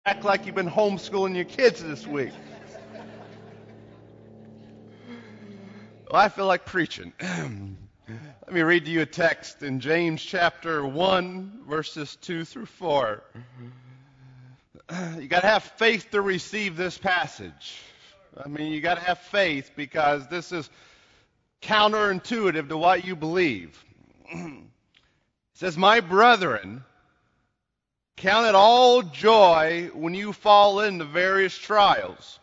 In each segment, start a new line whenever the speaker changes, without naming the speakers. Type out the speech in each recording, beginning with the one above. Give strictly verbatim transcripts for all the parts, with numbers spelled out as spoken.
Act like you've been homeschooling your kids this week. Well, I feel like preaching. Let me read to you a text in James chapter one, verses two through four. You got to have faith to receive this passage. I mean, you got to have faith because this is counterintuitive to what you believe. It says, "My brethren, count it all joy when you fall into various trials,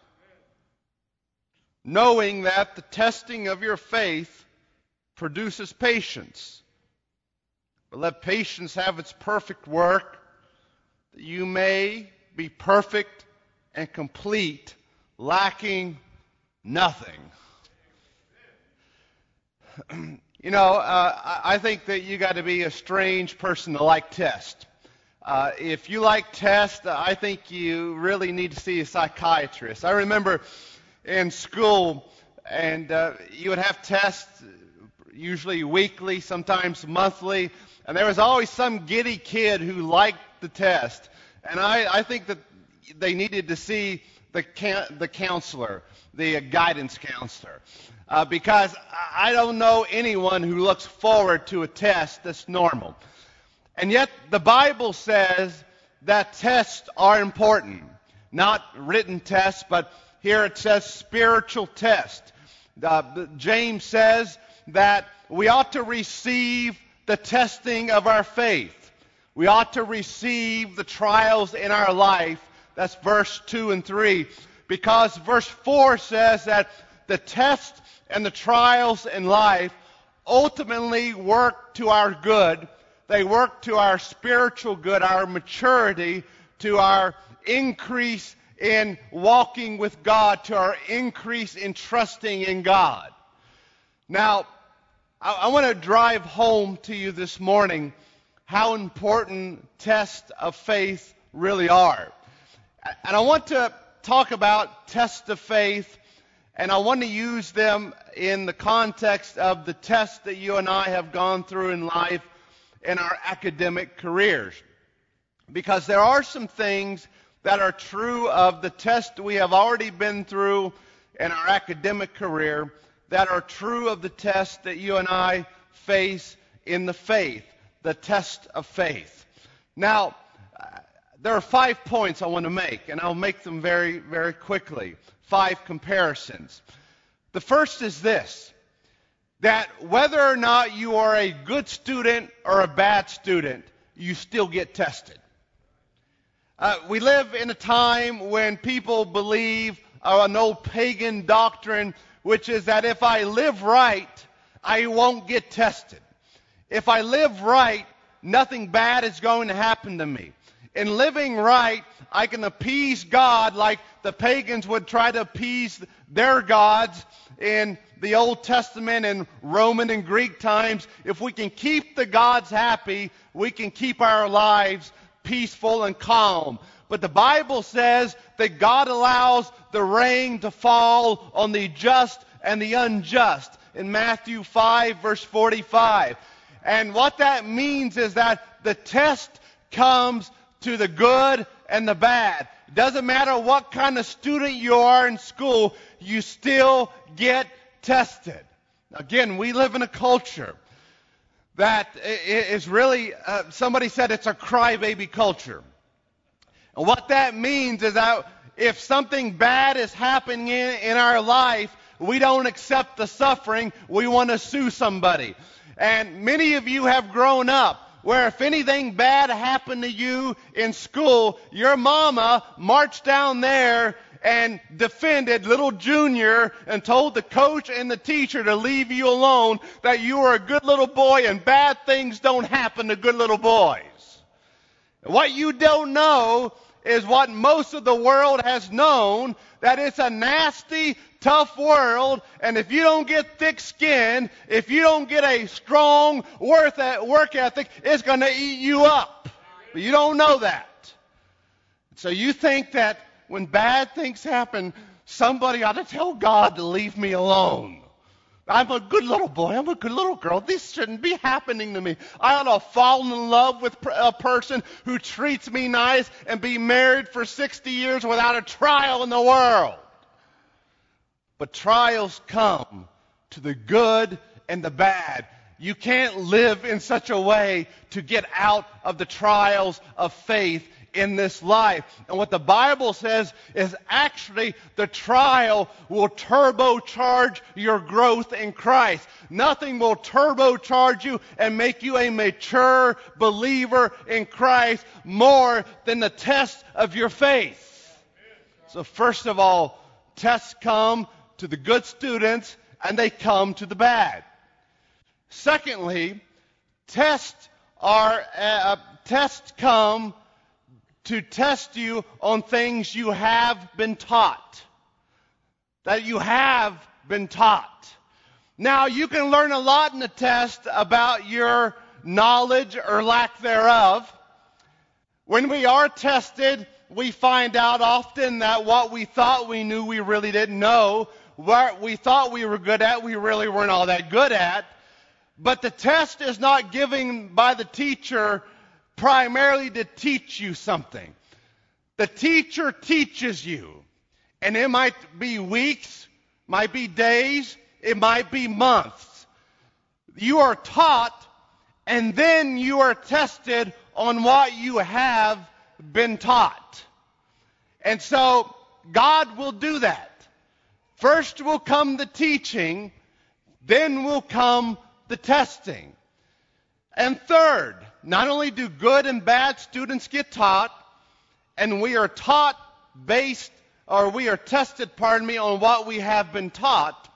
knowing that the testing of your faith produces patience. But let patience have its perfect work, that you may be perfect and complete, lacking nothing." You know, uh, I think that you got to be a strange person to like tests. Uh, if you like tests, I think you really need to see a psychiatrist. I remember in school, and uh, you would have tests, usually weekly, sometimes monthly, and there was always some giddy kid who liked the test. And I, I think that they needed to see the can- the counselor, the guidance counselor, uh, because I don't know anyone who looks forward to a test that's normal. And yet the Bible says that tests are important. Not written tests, but here it says spiritual tests. Uh, James says that we ought to receive the testing of our faith. We ought to receive the trials in our life. That's verse two and three. Because verse four says that the tests and the trials in life ultimately work to our good. They work to our spiritual good, our maturity, to our increase in walking with God, to our increase in trusting in God. Now, I, I want to drive home to you this morning how important tests of faith really are. And I want to talk about tests of faith, and I want to use them in the context of the tests that you and I have gone through in life in our academic careers. Because there are some things that are true of the test we have already been through in our academic career that are true of the test that you and I face in the faith, the test of faith. Now, uh, there are five points I want to make, and I'll make them very, very quickly. Five comparisons. The first is this: that whether or not you are a good student or a bad student, you still get tested. Uh, we live in a time when people believe uh, an old pagan doctrine, which is that if I live right, I won't get tested. If I live right, nothing bad is going to happen to me. In living right, I can appease God like the pagans would try to appease their gods in the Old Testament and Roman and Greek times. If we can keep the gods happy, we can keep our lives peaceful and calm. But the Bible says that God allows the rain to fall on the just and the unjust in Matthew five, verse forty-five. And what that means is that the test comes to the good and the bad. It doesn't matter what kind of student you are in school, you still get tested. Again, we live in a culture that is really, uh, somebody said it's a crybaby culture. And what that means is that if something bad is happening in, in our life, we don't accept the suffering, we want to sue somebody. And many of you have grown up where if anything bad happened to you in school, your mama marched down there and defended little Junior and told the coach and the teacher to leave you alone, that you were a good little boy and bad things don't happen to good little boys. And what you don't know is what most of the world has known, that it's a nasty, tough world, and if you don't get thick-skinned, if you don't get a strong work ethic, it's going to eat you up. But you don't know that. So you think that when bad things happen, somebody ought to tell God to leave me alone. I'm a good little boy. I'm a good little girl. This shouldn't be happening to me. I ought to fall in love with a person who treats me nice and be married for sixty years without a trial in the world. But trials come to the good and the bad. You can't live in such a way to get out of the trials of faith in this life. And what the Bible says is actually the trial will turbocharge your growth in Christ. Nothing will turbocharge you and make you a mature believer in Christ more than the test of your faith. So first of all, tests come to the good students and they come to the bad. Secondly, tests are uh, tests come to test you on things you have been taught. That you have been taught. Now, you can learn a lot in the test about your knowledge or lack thereof. When we are tested, we find out often that what we thought we knew we really didn't know. What we thought we were good at, we really weren't all that good at. But the test is not given by the teacher primarily to teach you something. The teacher teaches you. And it might be weeks, might be days, it might be months. You are taught, and then you are tested on what you have been taught. And so God will do that. First will come the teaching, then will come the testing. And third, not only do good and bad students get taught, and we are taught based, or we are tested, pardon me, on what we have been taught,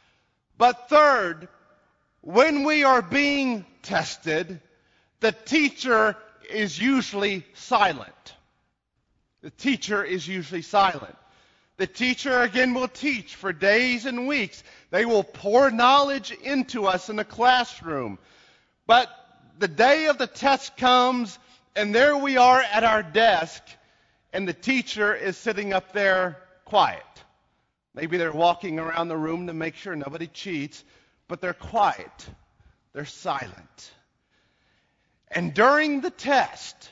but third, when we are being tested, the teacher is usually silent. The teacher is usually silent. The teacher, again, will teach for days and weeks. They will pour knowledge into us in the classroom. But the day of the test comes, and there we are at our desk, and the teacher is sitting up there quiet. Maybe they're walking around the room to make sure nobody cheats, but they're quiet. They're silent. And during the test,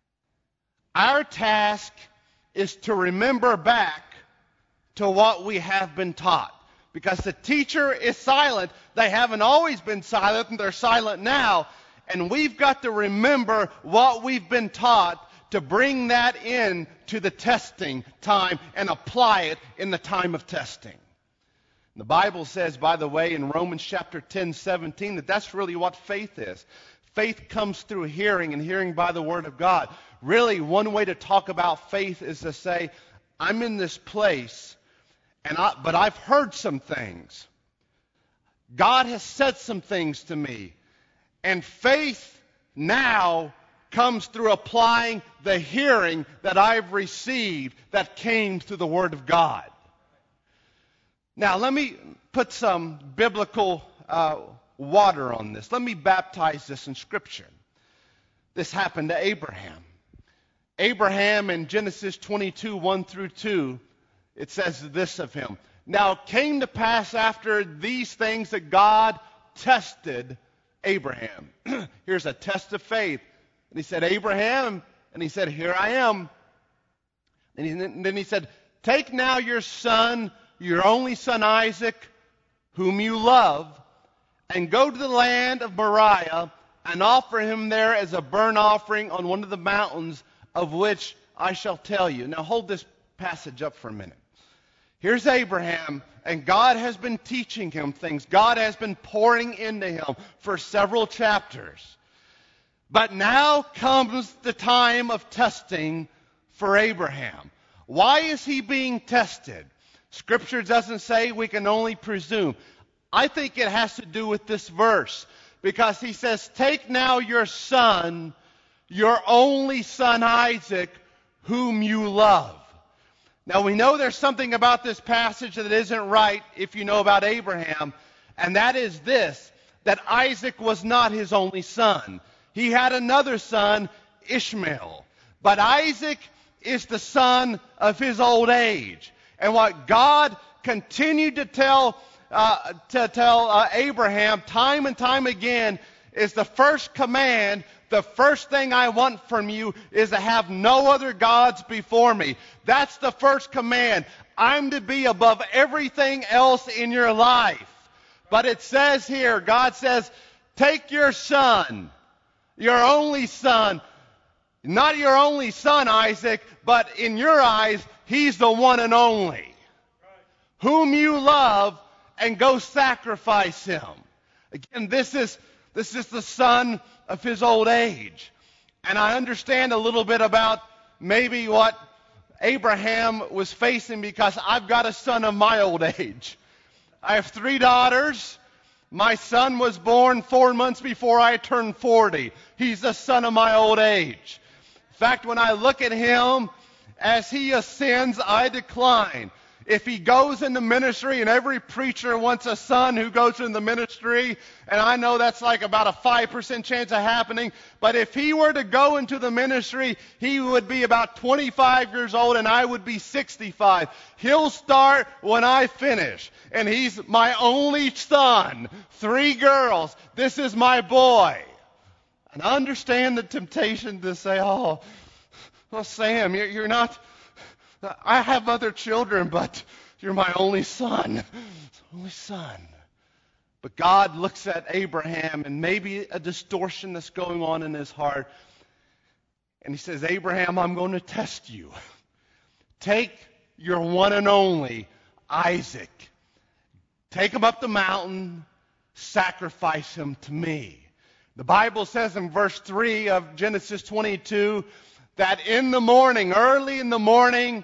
our task is to remember back to what we have been taught. Because the teacher is silent. They haven't always been silent, and they're silent now. And we've got to remember what we've been taught to bring that in to the testing time and apply it in the time of testing. The Bible says, by the way, in Romans chapter ten, seventeen, that that's really what faith is. Faith comes through hearing, and hearing by the Word of God. Really, one way to talk about faith is to say, I'm in this place, and I, but I've heard some things. God has said some things to me. And faith now comes through applying the hearing that I've received that came through the Word of God. Now, let me put some biblical uh, water on this. Let me baptize this in Scripture. This happened to Abraham. Abraham in Genesis twenty-two, one through two, it says this of him. Now it came to pass after these things that God tested Abraham. Here's a test of faith. And he said, Abraham, and he said, here I am. And, he, and then he said, take now your son, your only son Isaac, whom you love, and go to the land of Moriah, and offer him there as a burnt offering on one of the mountains of which I shall tell you. Now hold this passage up for a minute. Here's Abraham, and God has been teaching him things. God has been pouring into him for several chapters. But now comes the time of testing for Abraham. Why is he being tested? Scripture doesn't say, we can only presume. I think it has to do with this verse. Because he says, take now your son, your only son Isaac, whom you love. Now we know there's something about this passage that isn't right if you know about Abraham. And that is this, that Isaac was not his only son. He had another son, Ishmael. But Isaac is the son of his old age. And what God continued to tell uh, to tell uh, Abraham time and time again is the first command. The first thing I want from you is to have no other gods before me. That's the first command. I'm to be above everything else in your life. But it says here, God says, take your son, your only son, not your only son, Isaac, but in your eyes, he's the one and only, whom you love, and go sacrifice him. Again, this is this is the son of his old age. And I understand a little bit about maybe what Abraham was facing, because I've got a son of my old age. I have three daughters. My son was born four months before I turned forty. He's the son of my old age. In fact, when I look at him, as he ascends, I decline. If he goes into ministry, and every preacher wants a son who goes into ministry, and I know that's like about a five percent chance of happening, but if he were to go into the ministry, he would be about twenty-five years old, and I would be sixty-five. He'll start when I finish, and he's my only son. Three girls. This is my boy. And I understand the temptation to say, oh, well, Sam, you're, you're not... I have other children, but you're my only son. Only son. But God looks at Abraham, and maybe a distortion that's going on in his heart. And he says, Abraham, I'm going to test you. Take your one and only Isaac. Take him up the mountain. Sacrifice him to me. The Bible says in verse three of Genesis twenty-two that in the morning, early in the morning,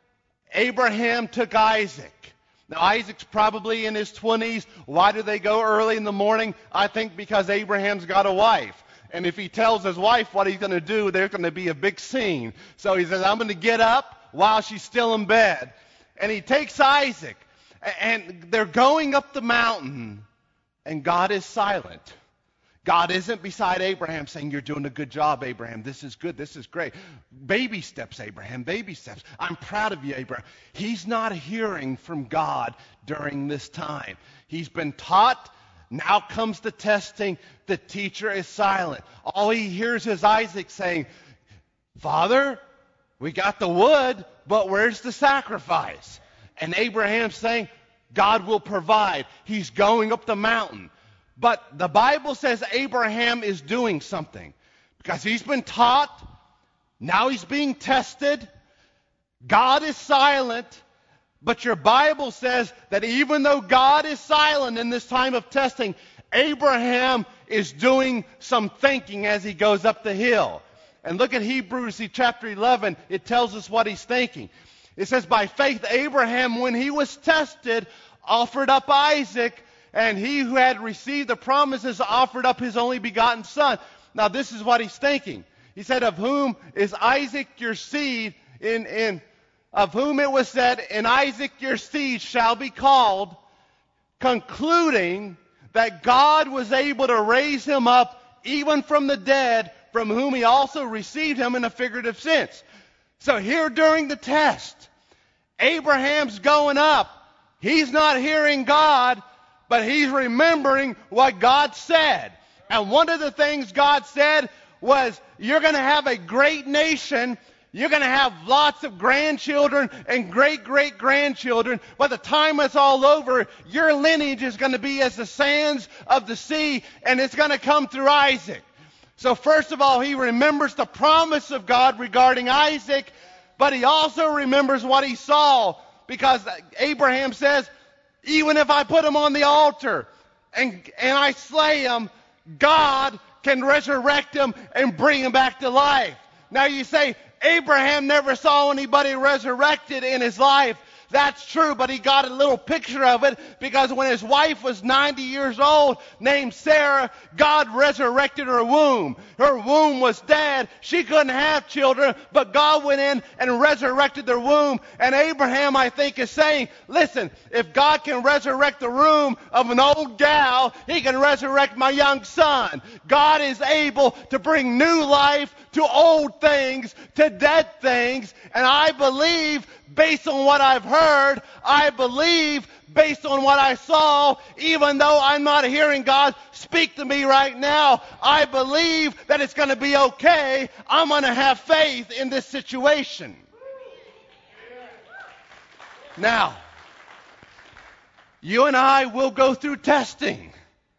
Abraham took Isaac. Now, Isaac's probably in his twenties. Why do they go early in the morning? I think because Abraham's got a wife. And if he tells his wife what he's going to do, there's going to be a big scene. So he says, I'm going to get up while she's still in bed. And he takes Isaac. And they're going up the mountain. And God is silent. God isn't beside Abraham saying, you're doing a good job, Abraham. This is good. This is great. Baby steps, Abraham. Baby steps. I'm proud of you, Abraham. He's not hearing from God during this time. He's been taught. Now comes the testing. The teacher is silent. All he hears is Isaac saying, Father, we got the wood, but where's the sacrifice? And Abraham's saying, God will provide. He's going up the mountain. But the Bible says Abraham is doing something because he's been taught. Now he's being tested. God is silent. But your Bible says that even though God is silent in this time of testing, Abraham is doing some thinking as he goes up the hill. And look at Hebrews chapter eleven. It tells us what he's thinking. It says, by faith Abraham, when he was tested, offered up Isaac. And he who had received the promises offered up his only begotten son. Now this is what he's thinking. He said, of whom is Isaac your seed, in, in of whom it was said, in Isaac your seed shall be called, concluding that God was able to raise him up even from the dead, from whom he also received him in a figurative sense. So here during the test, Abraham's going up. He's not hearing God, but he's remembering what God said. And one of the things God said was, you're going to have a great nation. You're going to have lots of grandchildren and great-great-grandchildren. By the time it's all over, your lineage is going to be as the sands of the sea, and it's going to come through Isaac. So first of all, he remembers the promise of God regarding Isaac, but he also remembers what he saw, because Abraham says, even if I put him on the altar and, and I slay him, God can resurrect him and bring him back to life. Now you say, Abraham never saw anybody resurrected in his life. That's true, but he got a little picture of it because when his wife was ninety years old, named Sarah, God resurrected her womb. Her womb was dead. She couldn't have children, but God went in and resurrected their womb. And Abraham, I think, is saying, listen, if God can resurrect the womb of an old gal, he can resurrect my young son. God is able to bring new life to old things, to dead things. And I believe, based on what I've heard, I believe, based on what I saw, even though I'm not hearing God speak to me right now, I believe that it's going to be okay. I'm going to have faith in this situation. Now, you and I will go through testing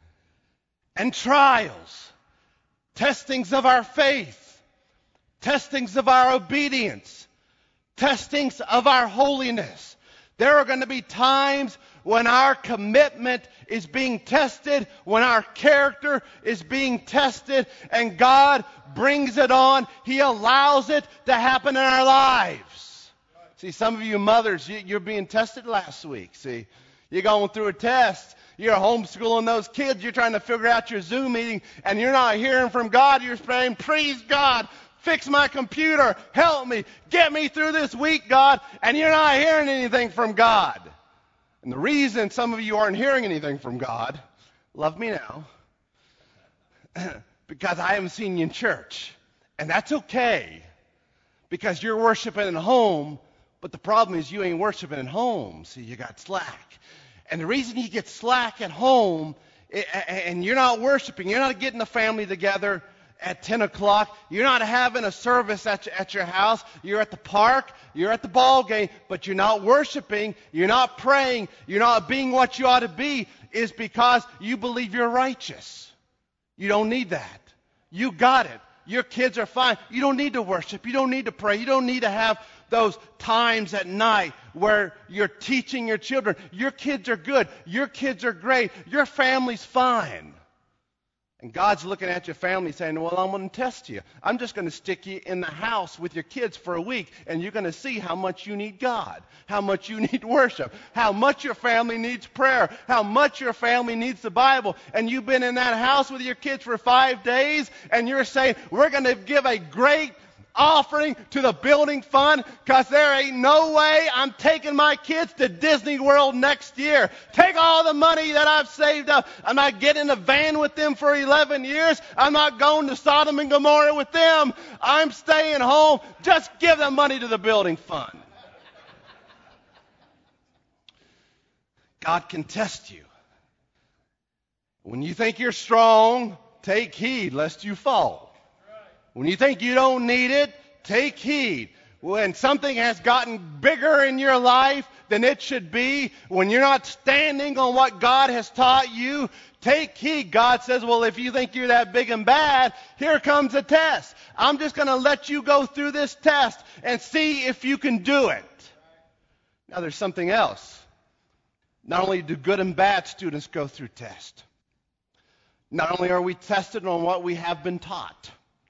and trials, testings of our faith, testings of our obedience, testings of our holiness. There are going to be times when our commitment is being tested, when our character is being tested, and God brings it on. He allows it to happen in our lives. See, some of you mothers, you're being tested last week. See, you're going through a test. You're homeschooling those kids. You're trying to figure out your Zoom meeting, and you're not hearing from God. You're praying, please, God, fix my computer. Help me. Get me through this week, God. And you're not hearing anything from God. And the reason some of you aren't hearing anything from God, love me now, because I haven't seen you in church. And that's okay, because you're worshiping at home, but the problem is you ain't worshiping at home, so you got slack. And the reason you get slack at home, and you're not worshiping, you're not getting the family together at ten o'clock, you're not having a service at your, at your house, you're at the park, you're at the ball game, but you're not worshiping, you're not praying, you're not being what you ought to be, is because you believe you're righteous. You don't need that. You got it. Your kids are fine. You don't need to worship. You don't need to pray. You don't need to have those times at night where you're teaching your children. Your kids are good. Your kids are great. Your family's fine. And God's looking at your family saying, well, I'm going to test you. I'm just going to stick you in the house with your kids for a week, and you're going to see how much you need God, how much you need worship, how much your family needs prayer, how much your family needs the Bible. And you've been in that house with your kids for five days, and you're saying, we're going to give a great offering to the building fund, because there ain't no way I'm taking my kids to Disney World next year. Take all the money that I've saved up. I'm not getting in a van with them for eleven years. I'm not going to Sodom and Gomorrah with them. I'm staying home. Just give the money to the building fund. God can test you. When you think you're strong, take heed lest you fall. When you think you don't need it, take heed. When something has gotten bigger in your life than it should be, when you're not standing on what God has taught you, take heed. God says, well, if you think you're that big and bad, here comes a test. I'm just going to let you go through this test and see if you can do it. Now, there's something else. Not only do good and bad students go through tests, not only are we tested on what we have been taught,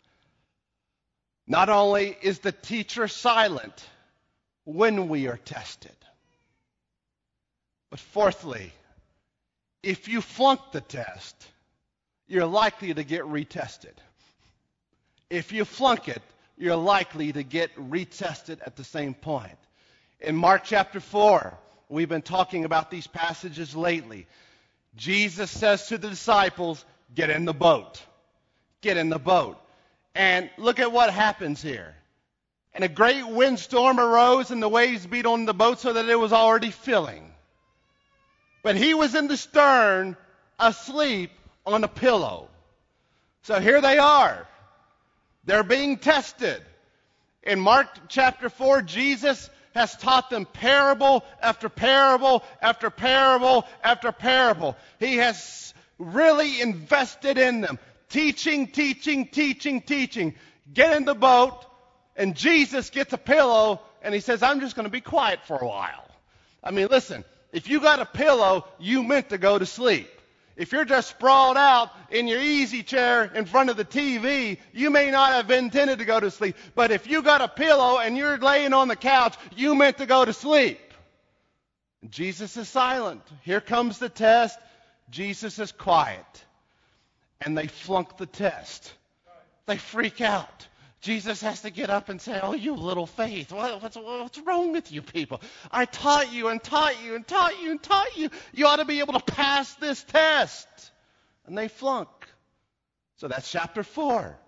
not only is the teacher silent when we are tested, but fourthly, if you flunk the test, you're likely to get retested. If you flunk it, you're likely to get retested at the same point. In Mark chapter four, we've been talking about these passages lately. Jesus says to the disciples, get in the boat. Get in the boat. And look at what happens here. And a great windstorm arose, and the waves beat on the boat so that it was already filling. But he was in the stern, asleep on a pillow. So here they are. They're being tested. In Mark chapter four, Jesus has taught them parable after parable after parable after parable. He has really invested in them. Teaching, teaching, teaching, teaching. Get in the boat, and Jesus gets a pillow, and he says, I'm just going to be quiet for a while. I mean, listen, if you got a pillow, you meant to go to sleep. If you're just sprawled out in your easy chair in front of the T V, you may not have intended to go to sleep. But if you got a pillow and you're laying on the couch, you meant to go to sleep. Jesus is silent. Here comes the test. Jesus is quiet. And they flunk the test. They freak out. Jesus has to get up and say, oh, you little faith, what, what's, what's wrong with you people? I taught you and taught you and taught you and taught you. You ought to be able to pass this test. And they flunk. So that's chapter four.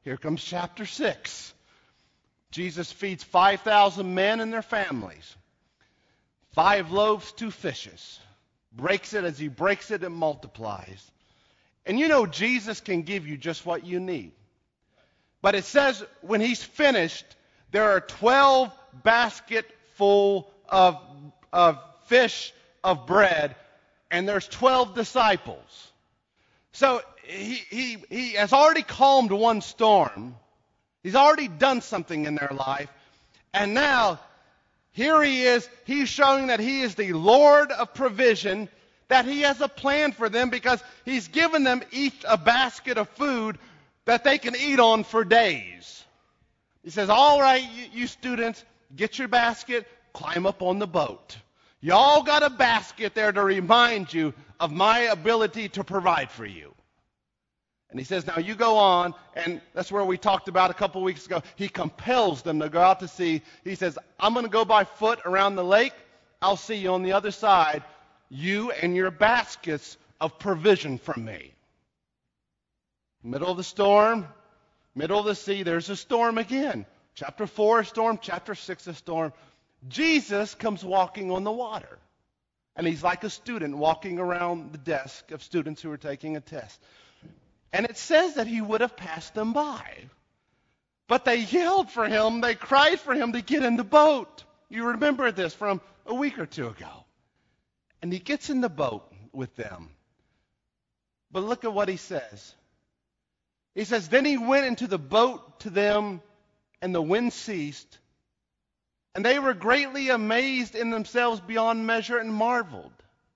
Here comes chapter six. Jesus feeds five thousand men and their families. Five loaves, two fishes. Breaks it. As he breaks it, it multiplies. And you know Jesus can give you just what you need. But it says when he's finished, there are twelve baskets full of, of fish, of bread, and there's twelve disciples. So he, he, he has already calmed one storm. He's already done something in their life. And now, here he is. He's showing that he is the Lord of provision, that he has a plan for them because he's given them each a basket of food that they can eat on for days. He says, all right, you, you students, get your basket, climb up on the boat. You all got a basket there to remind you of my ability to provide for you. And he says, now you go on, and that's where we talked about a couple weeks ago. He compels them to go out to sea. He says, I'm going to go by foot around the lake. I'll see you on the other side, you and your baskets of provision from me. Middle of the storm, middle of the sea, there's a storm again. Chapter four, a storm. Chapter six, a storm. Jesus comes walking on the water. And he's like a student walking around the desk of students who are taking a test. And it says that he would have passed them by. But they yelled for him, they cried for him to get in the boat. You remember this from a week or two ago. And he gets in the boat with them. But look at what he says. He says, then he went into the boat to them, and the wind ceased. And they were greatly amazed in themselves beyond measure and marveled.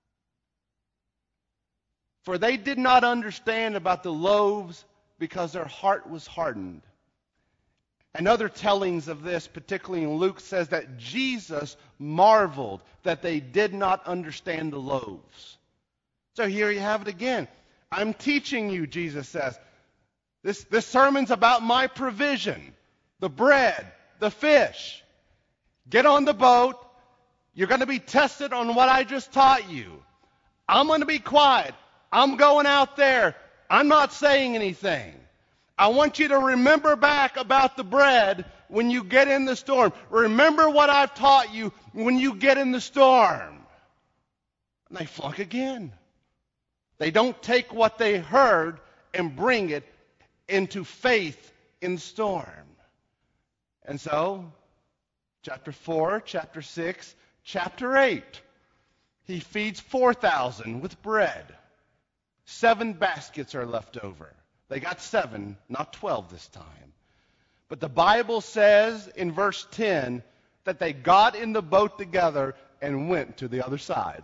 For they did not understand about the loaves because their heart was hardened. And other tellings of this, particularly in Luke, says that Jesus marveled that they did not understand the loaves. So here you have it again. I'm teaching you, Jesus says. This, this sermon's about my provision. The bread, the fish. Get on the boat. You're going to be tested on what I just taught you. I'm going to be quiet. I'm going out there. I'm not saying anything. I want you to remember back about the bread when you get in the storm. Remember what I've taught you when you get in the storm. And they flunk again. They don't take what they heard and bring it into faith in the storm. And so, chapter four, chapter six, chapter eight, he feeds four thousand with bread. Seven baskets are left over. They got seven, not twelve this time. But the Bible says in verse ten that they got in the boat together and went to the other side.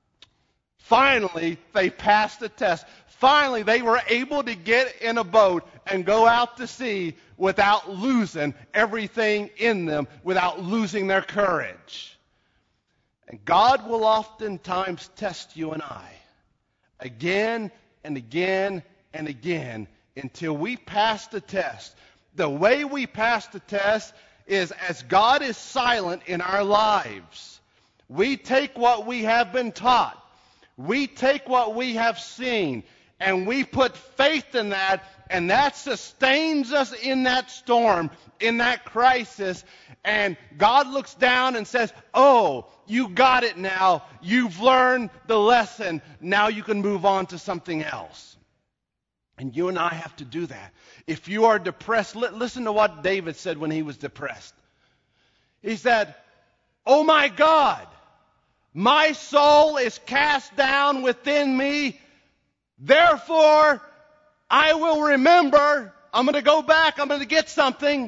Finally, they passed the test. Finally, they were able to get in a boat and go out to sea without losing everything in them, without losing their courage. And God will oftentimes test you and I again and again and again until we pass the test. The way we pass the test is as God is silent in our lives. We take what we have been taught. We take what we have seen, and we put faith in that, and that sustains us in that storm, in that crisis. And God looks down and says, oh, you got it now. You've learned the lesson. Now you can move on to something else. And you and I have to do that. If you are depressed, li- listen to what David said when he was depressed. He said, oh my God, my soul is cast down within me. Therefore, I will remember. I'm going to go back. I'm going to get something.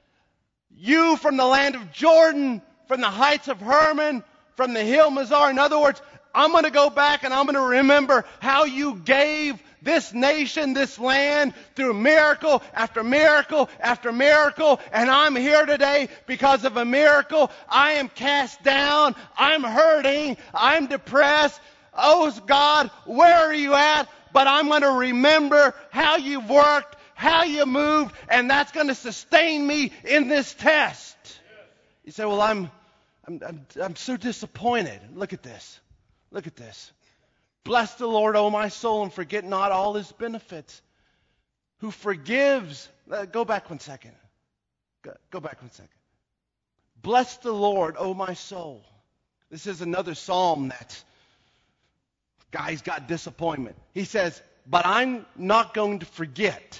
You from the land of Jordan, from the heights of Hermon, from the hill Mizar. In other words, I'm going to go back and I'm going to remember how you gave this nation, this land, through miracle after miracle after miracle. And I'm here today because of a miracle. I am cast down. I'm hurting. I'm depressed. Oh, God, where are you at? But I'm going to remember how you've worked, how you moved, and that's going to sustain me in this test. You say, well, I'm, I'm, I'm, I'm so disappointed. Look at this. Look at this. Bless the Lord, O my soul, and forget not all his benefits, who forgives. Uh, go back one second. Go, go back one second. Bless the Lord, O my soul. This is another psalm that guy's got disappointment. He says, but I'm not going to forget.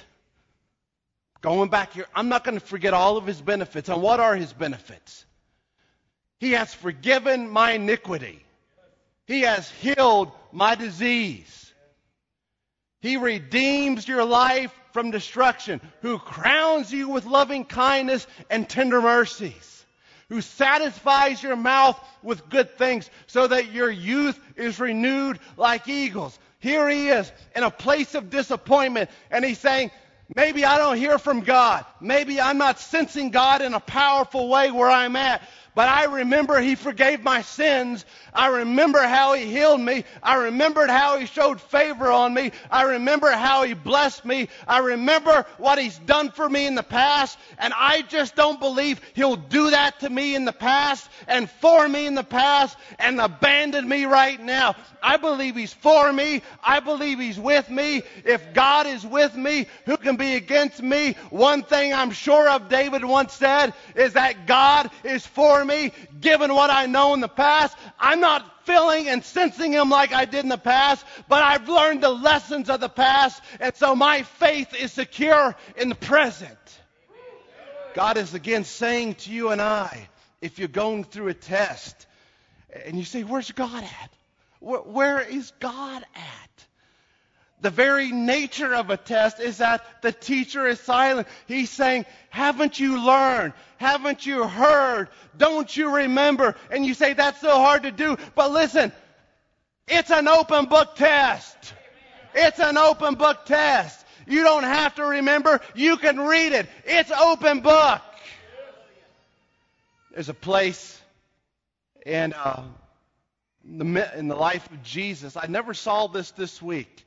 Going back here, I'm not going to forget all of his benefits. And what are his benefits? He has forgiven my iniquity. He has healed my disease. He redeems your life from destruction, who crowns you with loving kindness and tender mercies, who satisfies your mouth with good things so that your youth is renewed like eagles. Here he is in a place of disappointment, and he's saying, maybe I don't hear from God. Maybe I'm not sensing God in a powerful way where I'm at. But I remember he forgave my sins. I remember how he healed me. I remembered how he showed favor on me. I remember how he blessed me. I remember what he's done for me in the past. And I just don't believe he'll do that to me in the past and for me in the past and abandon me right now. I believe he's for me. I believe he's with me. If God is with me, who can be against me? One thing I'm sure of, David once said, is that God is for me, given what I know in the past. I'm not feeling and sensing him like I did in the past, but I've learned the lessons of the past, and so my faith is secure in the present. God is again saying to you and I, if you're going through a test, and you say, where's God at? Where, where is God at? The very nature of a test is that the teacher is silent. He's saying, haven't you learned? Haven't you heard? Don't you remember? And you say, that's so hard to do. But listen, it's an open book test. It's an open book test. You don't have to remember. You can read it. It's open book. There's a place in, uh, the, in the life of Jesus. I never saw this this week.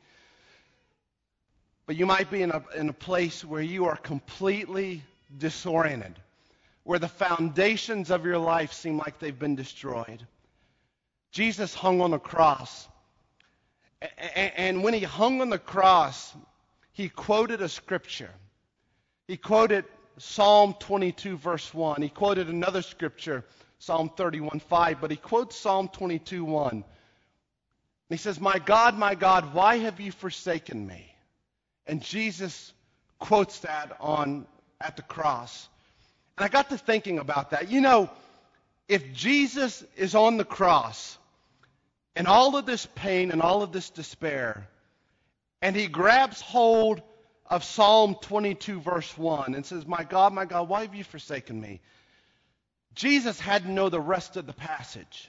But you might be in a, in a place where you are completely disoriented, where the foundations of your life seem like they've been destroyed. Jesus hung on the cross. And, and when he hung on the cross, he quoted a scripture. He quoted Psalm twenty-two, verse one. He quoted another scripture, Psalm thirty-one, five. But he quotes Psalm twenty-two, one. He says, my God, my God, why have you forsaken me? And Jesus quotes that on at the cross. And I got to thinking about that. You know, if Jesus is on the cross and all of this pain and all of this despair, and he grabs hold of Psalm twenty-two, verse one, and says, my God, my God, why have you forsaken me? Jesus had to know the rest of the passage.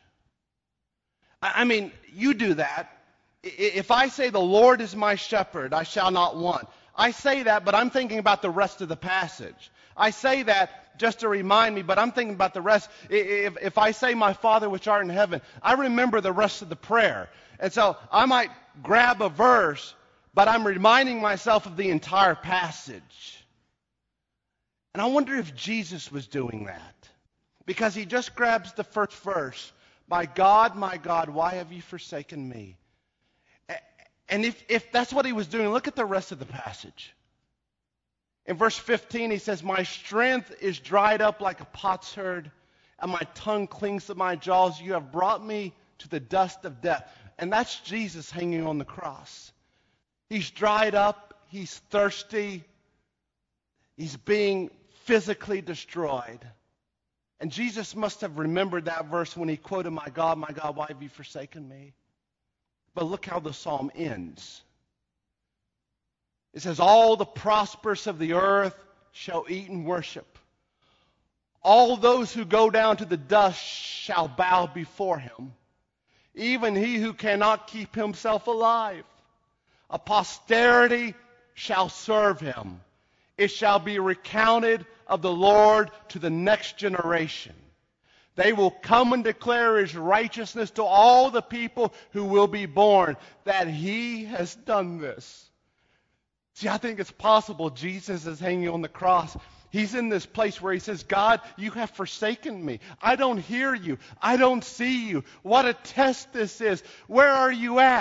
I mean, you do that. If I say the Lord is my shepherd, I shall not want. I say that, but I'm thinking about the rest of the passage. I say that just to remind me, but I'm thinking about the rest. If, if I say my Father which art in heaven, I remember the rest of the prayer. And so I might grab a verse, but I'm reminding myself of the entire passage. And I wonder if Jesus was doing that. Because he just grabs the first verse. My God, my God, why have you forsaken me? And if, if that's what he was doing, look at the rest of the passage. In verse fifteen, he says, my strength is dried up like a potsherd, and my tongue clings to my jaws. You have brought me to the dust of death. And that's Jesus hanging on the cross. He's dried up. He's thirsty. He's being physically destroyed. And Jesus must have remembered that verse when he quoted, my God, my God, why have you forsaken me? But look how the psalm ends. It says, all the prosperous of the earth shall eat and worship. All those who go down to the dust shall bow before him. Even he who cannot keep himself alive. A posterity shall serve him. It shall be recounted of the Lord to the next generation. They will come and declare his righteousness to all the people who will be born, that he has done this. See, I think it's possible Jesus is hanging on the cross. He's in this place where he says, God, you have forsaken me. I don't hear you. I don't see you. What a test this is. Where are you at?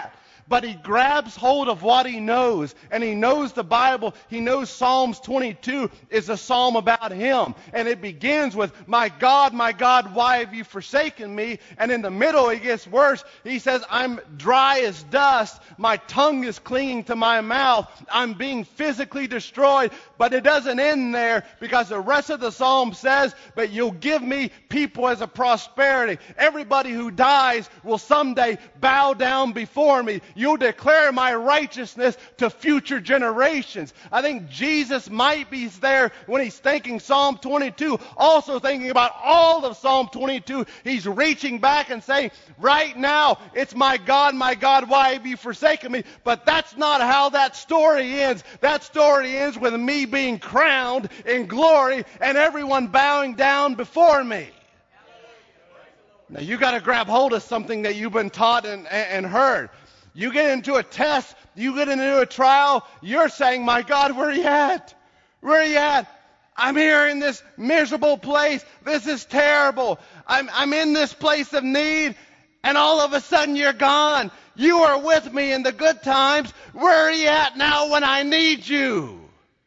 but he grabs hold of what he knows. And he knows the Bible. He knows Psalms twenty-two is a psalm about him. And it begins with, my God, my God, why have you forsaken me? And in the middle it gets worse. He says, I'm dry as dust. My tongue is clinging to my mouth. I'm being physically destroyed. But it doesn't end there, because the rest of the psalm says, but you'll give me people as a prosperity. Everybody who dies will someday bow down before me. You'll declare my righteousness to future generations. I think Jesus might be there when he's thinking Psalm twenty-two, also thinking about all of Psalm twenty-two. He's reaching back and saying, right now, it's my God, my God, why have you forsaken me? But that's not how that story ends. That story ends with me being crowned in glory and everyone bowing down before me. Now, you got to grab hold of something that you've been taught and, and heard. You get into a test, you get into a trial, you're saying, my God, where are you at? Where are you at? I'm here in this miserable place. This is terrible. I'm, I'm in this place of need, and all of a sudden you're gone. You are with me in the good times. Where are you at now when I need you?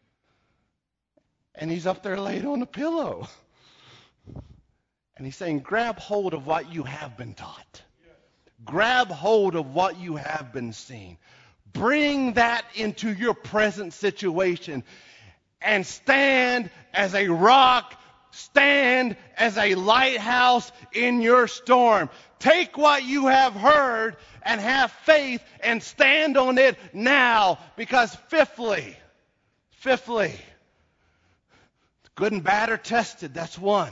And he's up there laid on a pillow. And he's saying, grab hold of what you have been taught. Grab hold of what you have been seeing. Bring that into your present situation and stand as a rock, stand as a lighthouse in your storm. Take what you have heard and have faith and stand on it now. Because fifthly, fifthly, good and bad are tested. That's one.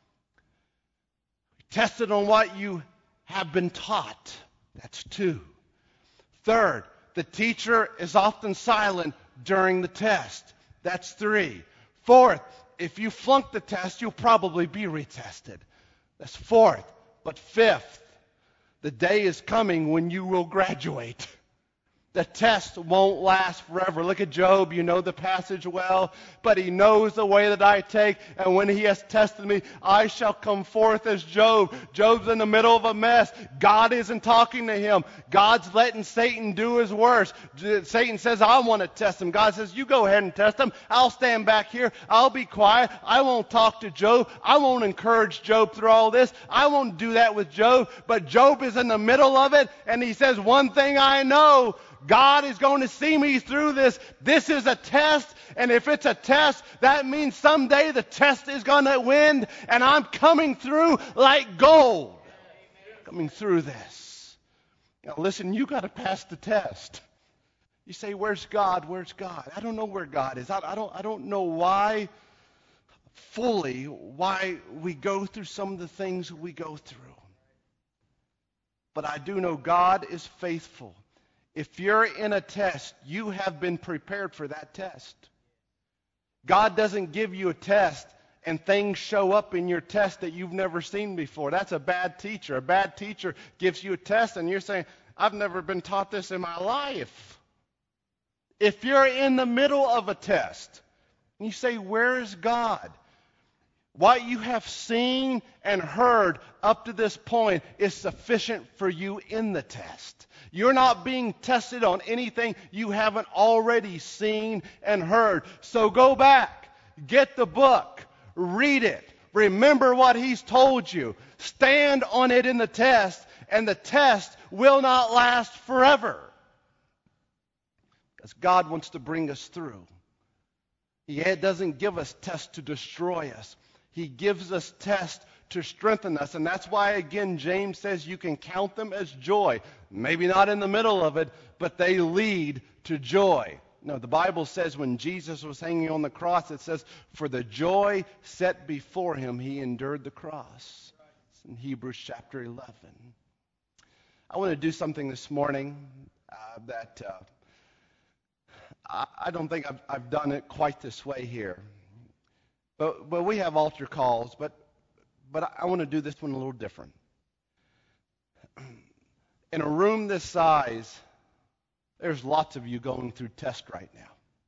Tested on what you have been taught. That's two. Third, the teacher is often silent during the test. That's three. Fourth, if you flunk the test, you'll probably be retested. That's fourth. But fifth, the day is coming when you will graduate. The test won't last forever. Look at Job. You know the passage well. But he knows the way that I take. And when he has tested me, I shall come forth as Job. Job's in the middle of a mess. God isn't talking to him. God's letting Satan do his worst. Satan says, I want to test him. God says, you go ahead and test him. I'll stand back here. I'll be quiet. I won't talk to Job. I won't encourage Job through all this. I won't do that with Job. But Job is in the middle of it. And he says, one thing I know. God is going to see me through this. This is a test, and if it's a test, that means someday the test is going to win, and I'm coming through like gold. Coming through this. Now listen, you got to pass the test. You say, where's God? Where's God? I don't know where God is. I, I don't, I don't know why, fully, why we go through some of the things we go through. But I do know God is faithful. If you're in a test, you have been prepared for that test. God doesn't give you a test and things show up in your test that you've never seen before. That's a bad teacher. A bad teacher gives you a test and you're saying, I've never been taught this in my life. If you're in the middle of a test and you say, where is God? What you have seen and heard up to this point is sufficient for you in the test. You're not being tested on anything you haven't already seen and heard. So go back, get the book, read it, remember what he's told you, stand on it in the test, and the test will not last forever. Because God wants to bring us through. He doesn't give us tests to destroy us. He gives us tests to strengthen us. And that's why, again, James says you can count them as joy. Maybe not in the middle of it, but they lead to joy. No, the Bible says when Jesus was hanging on the cross, it says, for the joy set before him, he endured the cross. It's in Hebrews chapter eleven. I want to do something this morning uh, that uh, I, I don't think I've, I've done it quite this way here. But, but we have altar calls, but But I want to do this one a little different. In a room this size, there's lots of you going through tests right now.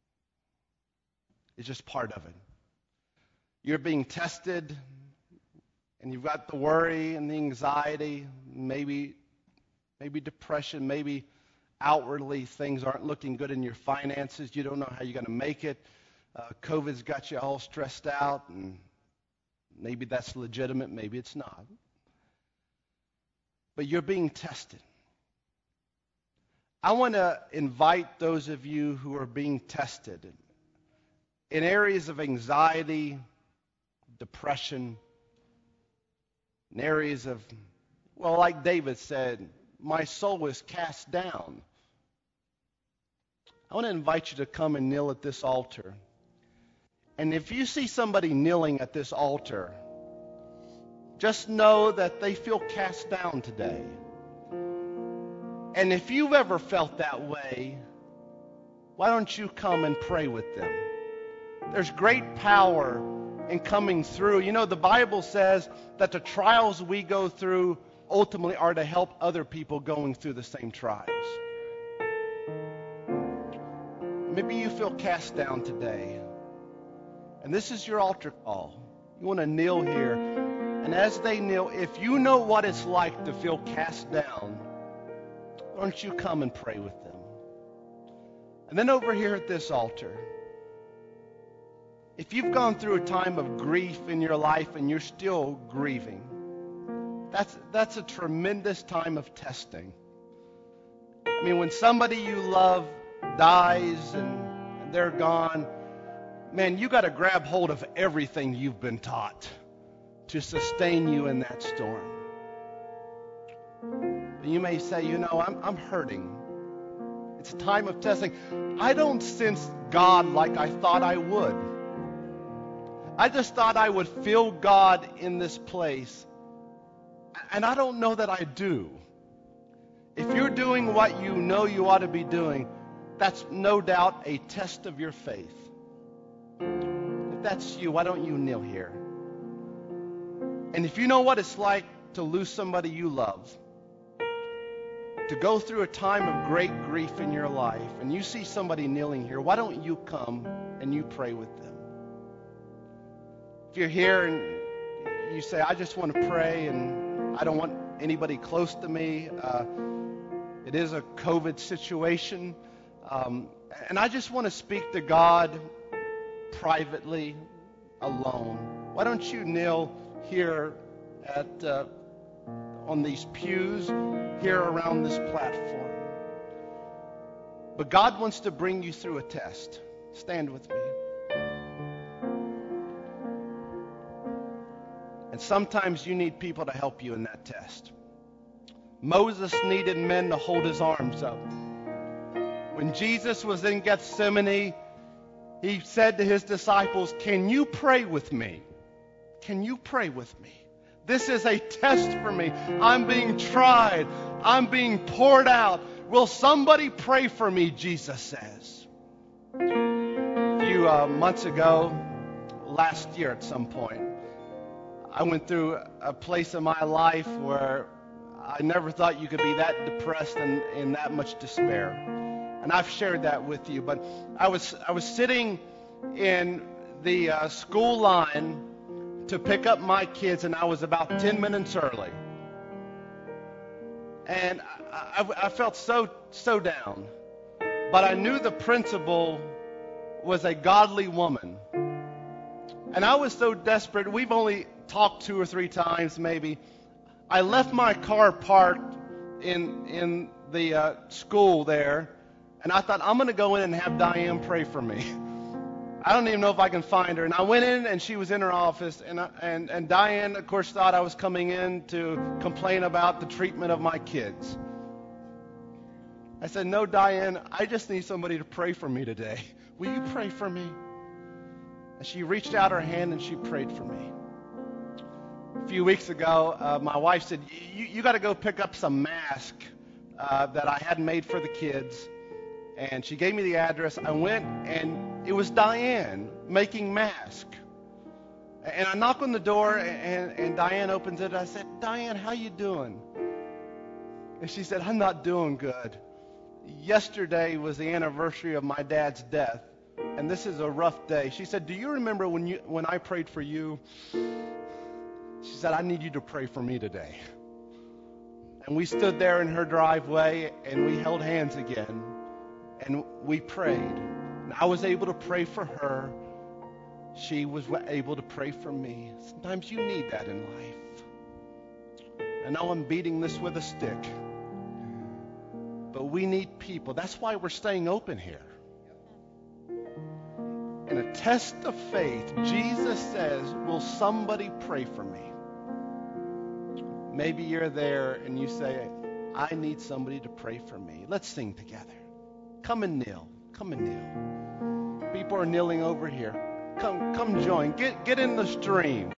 It's just part of it. You're being tested, and you've got the worry and the anxiety, maybe, maybe depression, maybe outwardly things aren't looking good in your finances. You don't know how you're going to make it. Uh, COVID's got you all stressed out, and maybe that's legitimate, maybe it's not. But you're being tested. I want to invite those of you who are being tested in areas of anxiety, depression, in areas of, well, like David said, my soul is cast down. I want to invite you to come and kneel at this altar. And if you see somebody kneeling at this altar, just know that they feel cast down today. And if you've ever felt that way, why don't you come and pray with them? There's great power in coming through. You know, the Bible says that the trials we go through ultimately are to help other people going through the same trials. Maybe you feel cast down today, and this is your altar call. You want to kneel here, and as they kneel, if you know what it's like to feel cast down, why don't you come and pray with them? And then over here at this altar, if you've gone through a time of grief in your life and you're still grieving, that's that's a tremendous time of testing. I mean, when somebody you love dies and, and they're gone, man, you got to grab hold of everything you've been taught to sustain you in that storm. But you may say, you know, I'm I'm hurting. It's a time of testing. I don't sense God like I thought I would. I just thought I would feel God in this place. And I don't know that I do. If you're doing what you know you ought to be doing, that's no doubt a test of your faith. If that's you, why don't you kneel here? And if you know what it's like to lose somebody you love, to go through a time of great grief in your life, and you see somebody kneeling here, why don't you come and you pray with them? If you're here and you say, I just want to pray and I don't want anybody close to me, uh, it is a COVID situation, um, and I just want to speak to God privately, alone. Why don't you kneel here at uh, on these pews here around this platform? But God wants to bring you through a test. Stand with me. And sometimes you need people to help you in that test. Moses needed men to hold his arms up. When Jesus was in Gethsemane, he said to his disciples, can you pray with me? Can you pray with me? This is a test for me. I'm being tried. I'm being poured out. Will somebody pray for me, Jesus says. A few uh, months ago, last year at some point, I went through a place in my life where I never thought you could be that depressed and in that much despair. And I've shared that with you. But I was I was sitting in the uh, school line to pick up my kids, and I was about ten minutes early. And I, I, I felt so, so down. But I knew the principal was a godly woman. And I was so desperate. We've only talked two or three times maybe. I left my car parked in in the uh, school there, and I thought, I'm going to go in and have Diane pray for me. I don't even know if I can find her. And I went in, and she was in her office, and I, and and Diane, of course, thought I was coming in to complain about the treatment of my kids. I said, no, Diane, I just need somebody to pray for me today. Will you pray for me? And she reached out her hand, and she prayed for me. A few weeks ago, uh, my wife said, you, you got to go pick up some masks uh, that I had made for the kids. And she gave me the address. I went, and it was Diane making masks. And I knock on the door, and, and Diane opens it. I said, Diane, how you doing? And she said, I'm not doing good. Yesterday was the anniversary of my dad's death, and this is a rough day. She said, do you remember when you when I prayed for you? She said, I need you to pray for me today. And we stood there in her driveway, and we held hands again, and we prayed. And I was able to pray for her. She was able to pray for me. Sometimes you need that in life. I know I'm beating this with a stick, but we need people. That's why we're staying open here. In a test of faith, Jesus says, will somebody pray for me? Maybe you're there and you say, I need somebody to pray for me. Let's sing together. Come and kneel. Come and kneel. People are kneeling over here. Come, come join. Get, get in the stream.